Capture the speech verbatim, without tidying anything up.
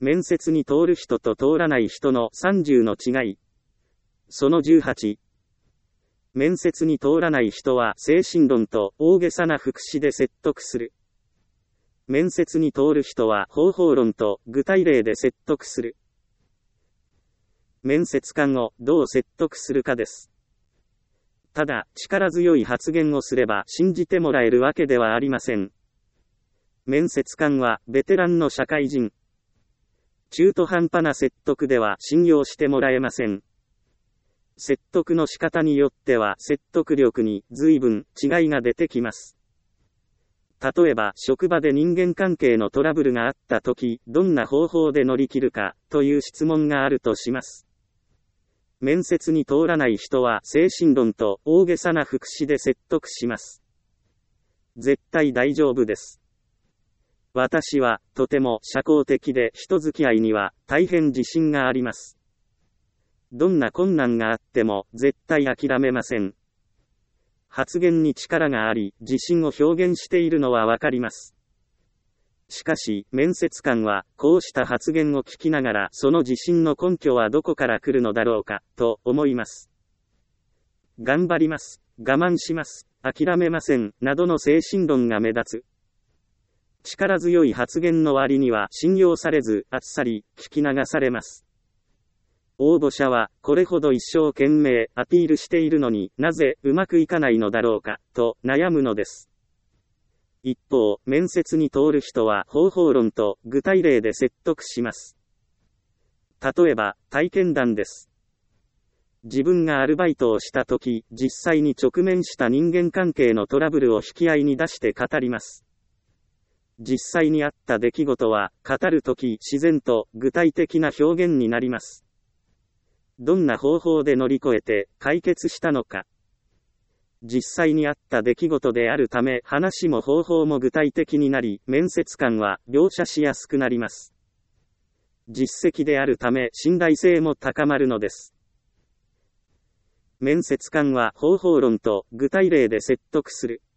面接に通る人と通らない人のさんじゅうの違い。そのじゅうはち。面接に通らない人は精神論と大げさな副詞で説得する。面接に通る人は方法論と具体例で説得する。面接官をどう説得するかです。ただ、力強い発言をすれば信じてもらえるわけではありません。面接官はベテランの社会人。中途半端な説得では信用してもらえません。説得の仕方によっては説得力に随分違いが出てきます。例えば職場で人間関係のトラブルがあったとき、どんな方法で乗り切るかという質問があるとします。面接に通らない人は精神論と大げさな副詞で説得します。絶対大丈夫です。私はとても社交的で人付き合いには大変自信があります。どんな困難があっても絶対諦めません。発言に力があり、自信を表現しているのはわかります。しかし、面接官はこうした発言を聞きながら、その自信の根拠はどこから来るのだろうか、と思います。頑張ります。我慢します。諦めません。などの精神論が目立つ。力強い発言の割には信用されず、あっさり聞き流されます。応募者はこれほど一生懸命アピールしているのになぜうまくいかないのだろうかと悩むのです。一方、面接に通る人は方法論と具体例で説得します。例えば体験談です。自分がアルバイトをしたとき、実際に直面した人間関係のトラブルを引き合いに出して語ります。実際にあった出来事は語るとき自然と具体的な表現になります。どんな方法で乗り越えて解決したのか。実際にあった出来事であるため話も方法も具体的になり、面接官は描写しやすくなります。実績であるため信頼性も高まるのです。面接官は方法論と具体例で説得する。